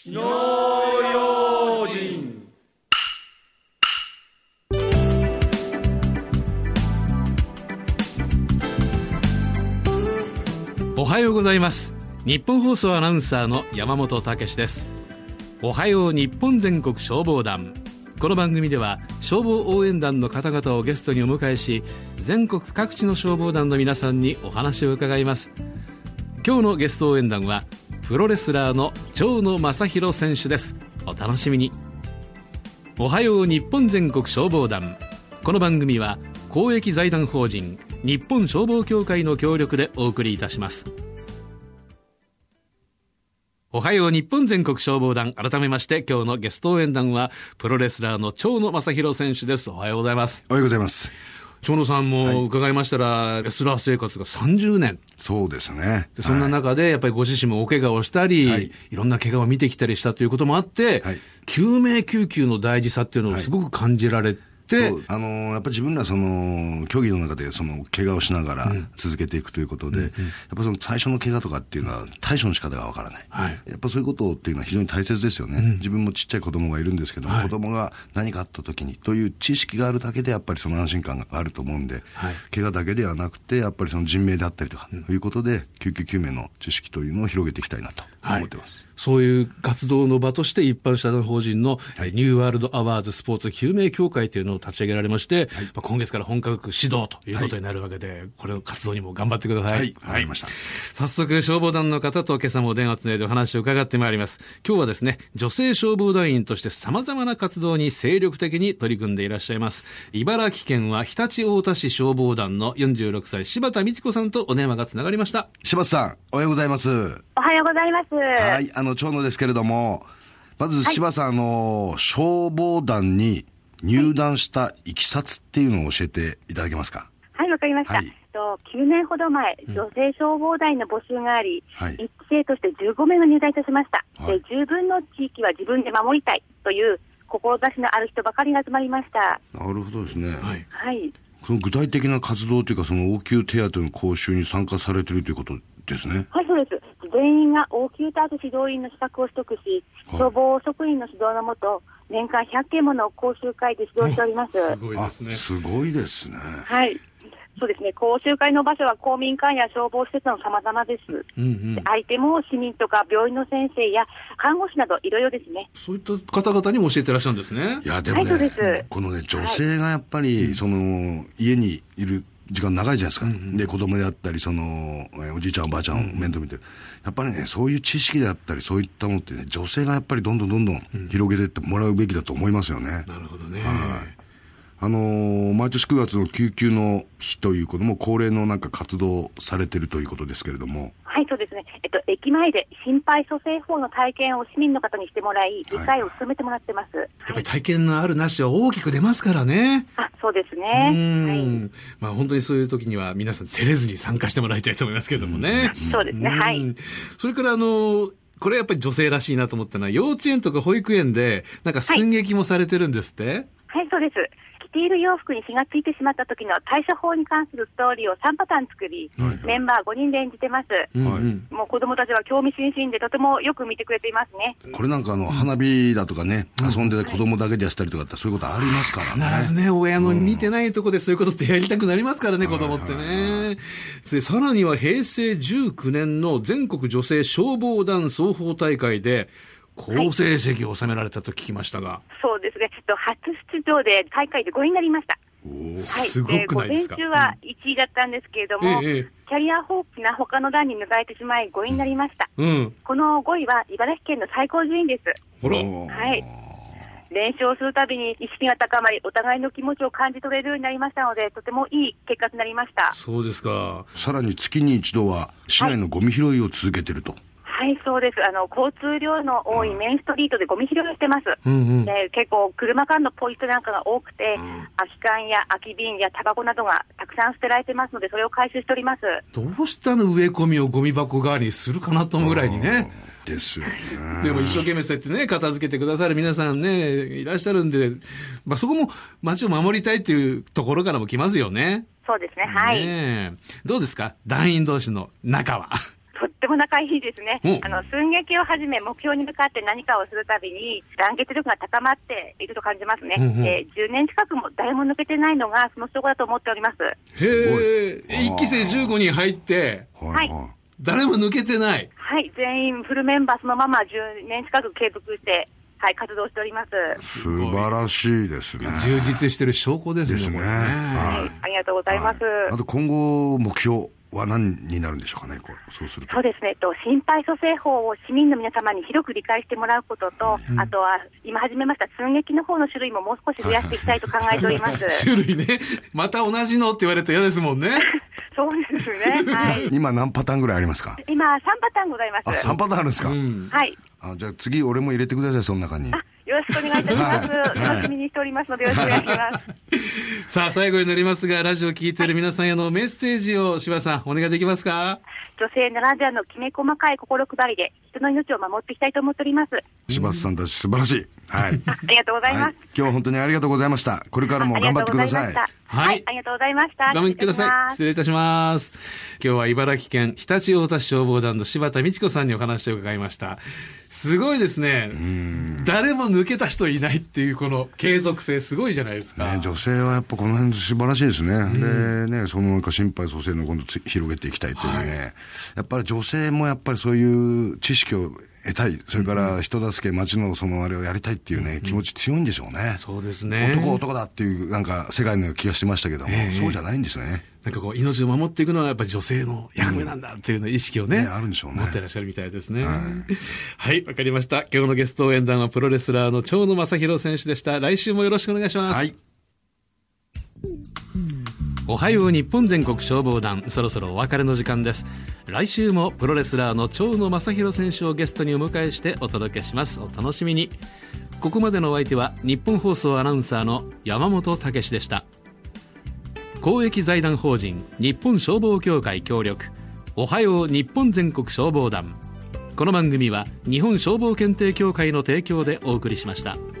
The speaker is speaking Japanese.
火の用心。 おはようございます。日本放送アナウンサーの山本武史です。おはよう日本全国消防団。この番組では消防応援団の方々をゲストにお迎えし、全国各地の消防団の皆さんにお話を伺います。今日のゲスト応援団はプロレスラーの蝶野正洋選手です。お楽しみに。おはよう日本全国消防団。この番組は公益財団法人日本消防協会の協力でお送りいたします。おはよう日本全国消防団。改めまして今日のゲスト応援団はプロレスラーの蝶野正洋選手です。おはようございます。 おはようございます。 蝶野さんも伺いましたら、レスラー生活が30年。 そうですね。 でそんな中でやっぱりご自身もお怪我をしたり、いろんな怪我を見てきたりしたということもあって、救命救急の大事さっていうのをすごく感じられて、 そうやっぱり自分ら競技の中で怪我をしながら続けていくということで、やっぱ最初の怪我とかっていうのは対処の仕方がわからない、やっぱそういうことっていうのは非常に大切ですよね、自分もちっちゃい子供がいるんですけども、子供が何かあった時にという知識があるだけでやっぱりその安心感があると思うんで、怪我だけではなくてやっぱりその人命であったりとかということで、救急救命の知識というのを広げていきたいなと思ってます、 そういう活動の場として一般社団法人のニューワールドアワーズスポーツ救命協会というのを立ち上げられまして、今月から本格指導ということになるわけで、これの活動にも頑張ってください。 わかりました。 早速消防団の方と今朝もお電話つないでお話を伺ってまいります。今日はですね、女性消防団員として様々な活動に精力的に取り組んでいらっしゃいます。茨城県は常陸太田市消防団の46歳柴田美智子さんとお電話がつながりました。 柴田さん、おはようございます。 おはようございます。 はい、蝶野ですけれども、まず柴田さん、消防団に入団したいきさつっていうのを教えていただけますか。 はい、わかりました。9年ほど前、女性消防団員の募集があり、一期生として15名が入団いたしました。十分の地域は自分で守りたいという志のある人ばかりが集まりました。 なるほどですね。 はい。 その具体的な活動というか、その応急手当の講習に参加されているということですね。 はい、そうです。全員が応急手当指導員の資格を取得し、消防職員の指導のもと、年間100件もの講習会で指導しております。 すごいですね。 すごいですね。 はい。そうですね。講習会の場所は公民館や消防施設の様々です。相手も市民とか病院の先生や看護師などいろいろですね。 そういった方々にも教えてらっしゃるんですね。 いや、でもね、このね、女性がやっぱり、家にいる時間長いじゃないですか。で、子供であったり、おじいちゃんおばあちゃんを面倒見てる。やっぱりね、そういう知識であったり、そういったものってね、女性がやっぱりどんどん広げていってもらうべきだと思いますよね。 なるほどね。 毎年9月の救急の日ということも恒例の活動されているということですけれども。 はい、そうですね。駅前で心肺蘇生法の体験を市民の方にしてもらい、理解を進めてもらってます。やっぱり体験のあるなしは大きく出ますからね。 そうですね。 本当にそういう時には皆さん照れずに参加してもらいたいと思いますけどもね。 そうですね。はい。 それからこれやっぱり女性らしいなと思ったのは、幼稚園とか保育園で寸劇もされてるんですって。 はい、そうです。着ている洋服に火がついてしまった時の対処法に関するストーリーを3パターン作り、メンバー5人で演じてます。もう子供たちは興味津々でとてもよく見てくれていますね。 これ花火だとかね、遊んで子供だけでやったりとかってそういうことありますからね。 必ずね、親の見てないとこでそういうことってやりたくなりますからね、子供ってね。さらには平成19年の全国女性消防団双方大会で好成績を収められたと聞きましたが。 そうですね。初出場で大会で5位になりました。 すごくないですか。 午前中は1位だったんですけれども、キャリア豊富な他の団に抜かれてしまい5位になりました。この5位は茨城県の最高順位です。はい。練習をするたびに意識が高まり、お互いの気持ちを感じ取れるようになりましたので、とてもいい結果となりました。 そうですか。 さらに月に一度は市内のゴミ拾いを続けていると。 はい、そうです。交通量の多いメインストリートでゴミ拾いをしてます。で、結構車間のポイ捨てなんかが多くて、空き缶や空き瓶やタバコなどがたくさん捨てられてますので、それを回収しております。 どうして植え込みをゴミ箱代わりにするかなと思うぐらいにね。 ですよね。 でも一生懸命そうやってね、片付けてくださる皆さんね、いらっしゃるんで、そこも街を守りたいっていうところからも来ますよね。 そうですね。はい。 どうですか、団員同士の仲は。 とっても仲いいですね。寸劇をはじめ目標に向かって何かをするたびに団結力が高まっていると感じますね。10年近くも誰も抜けてないのがその証拠だと思っております。 へえ、1期生15人入って、 はい、 誰も抜けてない。 はい、全員フルメンバーそのまま10年近く継続してはい、活動しております。 素晴らしいですね。 充実してる証拠ですね。 はい、ありがとうございます。 あと今後目標は何になるんでしょうかね。そうすると。 そうですね。心肺蘇生法を市民の皆様に広く理解してもらうことと、あとは今始めました寸劇の方の種類ももう少し増やしていきたいと考えております。 種類ね。また同じのって言われると嫌ですもんね。 そうですね。はい。 今何パターンぐらいありますか？ 今3パターンございます。 3パターンあるんですか？ はい。 じゃあ次俺も入れてください、その中に。 よろしくお願いいたします。楽しみにしておりますのでよろしくお願いします。 さあ最後になりますが、ラジオを聞いている皆さんへのメッセージを柴田さんお願いできますか？ 女性ならではのきめ細かい心配りで人の命を守っていきたいと思っております。 柴田さんたち素晴らしい。はい。 ありがとうございます。 今日は本当にありがとうございました。これからも頑張ってください。 はい、ありがとうございました。 ごめんください。失礼いたします。今日は茨城県常陸太田市消防団の柴田美智子さんにお話を伺いました。すごいですね。誰も抜けた人いないっていうこの継続性すごいじゃないですか。 女性はやっぱこの辺素晴らしいですね。でね、そのなんか心肺蘇生の今度広げていきたいというね。やっぱり女性もやっぱりそういう知識を得たい、それから人助け、町のそのあれをやりたいっていうね、気持ち強いんでしょうね。 そうですね。 男だっていうなんか世界の気がしてましたけども、そうじゃないんですよね。 なんかこう命を守っていくのはやっぱり女性の役目なんだっていうの意識をね、 あるんでしょうね。 持ってらっしゃるみたいですね。はい、わかりました。今日のゲスト応援団はプロレスラーの蝶野正洋選手でした。来週もよろしくお願いします。はい。おはよう日本全国消防団、そろそろお別れの時間です。来週もプロレスラーの蝶野正洋選手をゲストにお迎えしてお届けします。お楽しみに。ここまでのお相手は日本放送アナウンサーの山本武史でした。公益財団法人日本消防協会協力、おはよう日本全国消防団。この番組は日本消防検定協会の提供でお送りしました。